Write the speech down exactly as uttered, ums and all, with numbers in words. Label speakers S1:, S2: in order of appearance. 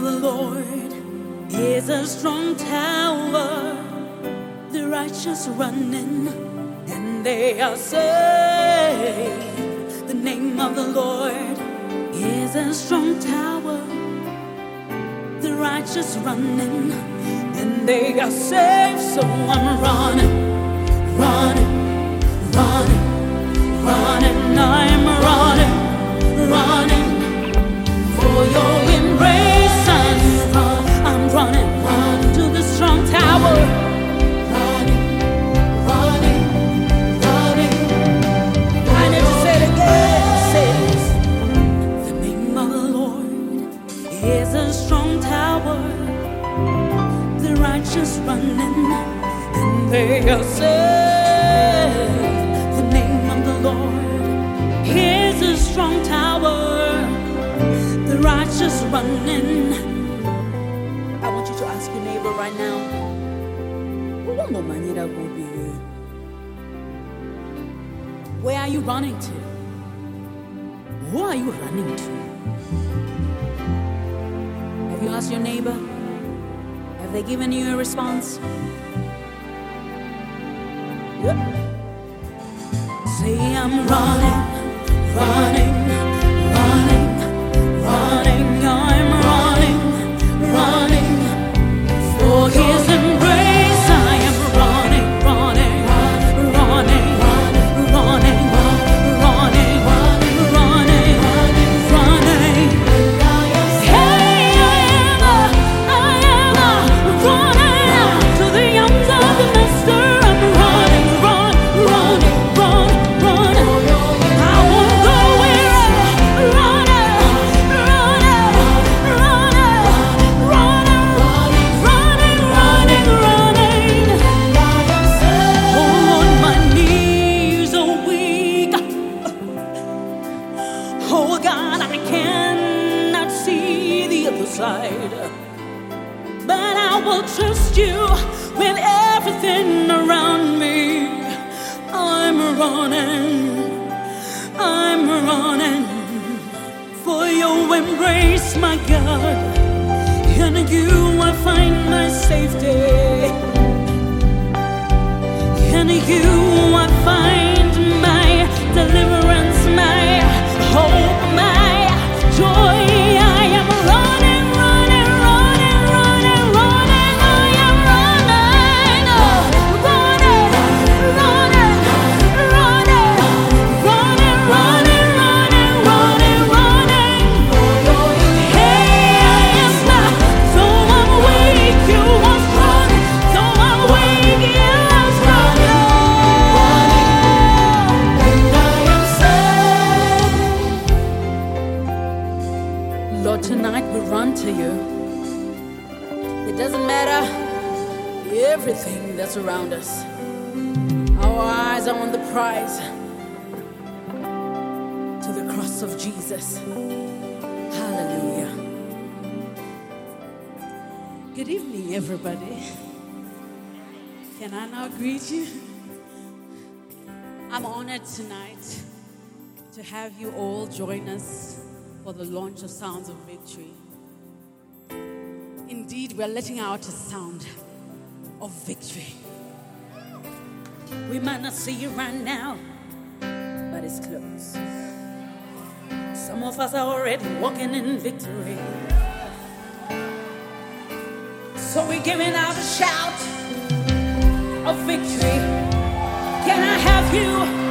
S1: the Lord is a strong tower. The righteous run in and they are saved. The name of the Lord is a strong tower. The righteous run in and they are saved. So I'm running, running, running, running. I'm running, running for your embrace. I'm, I'm running, running to the strong tower. Running, running, running. I need to say it again. It says, the name of the Lord is a strong tower. The righteous run in and they are saved. The name of the Lord is a strong tower. The righteous run in. I want you to ask your neighbor right now. Where are you running to? Who are you running to? Have you asked your neighbor? Have they given you a response? Yep. Say I'm running, running, running, running. I'm running, running for His embrace. I am running, running, running, running, running, running, running. Hey, I am, I am running to the arms of the Master. I'm running, run, run, run, run. I won't go weary. Running, running, running, running, running, running, running. Oh, my knees are weak. Oh God, I cannot see the other side, but I will trust you with everything around me. I'm running, I'm running for your embrace, my God. In you I find my safety. In you I find my deliverance, my hope, my joy. I am running, running, running, running, running. I am running, running, running, running, running, running, running, running, running. Hey, I am not, so I'm weak, you are strong. So I'm weak, you are strong. Lord, tonight we run to you. It doesn't matter everything that's around us. Our eyes are on the prize, to the cross of Jesus. Hallelujah. Good evening, everybody. Can I now greet you? I'm honored tonight to have you all join us for the launch of Sounds of Victory. Indeed, we're letting out a sound of victory. We might not see it right now, but it's close. Some of us are already walking in victory. So we're giving out a shout of victory. Can I have you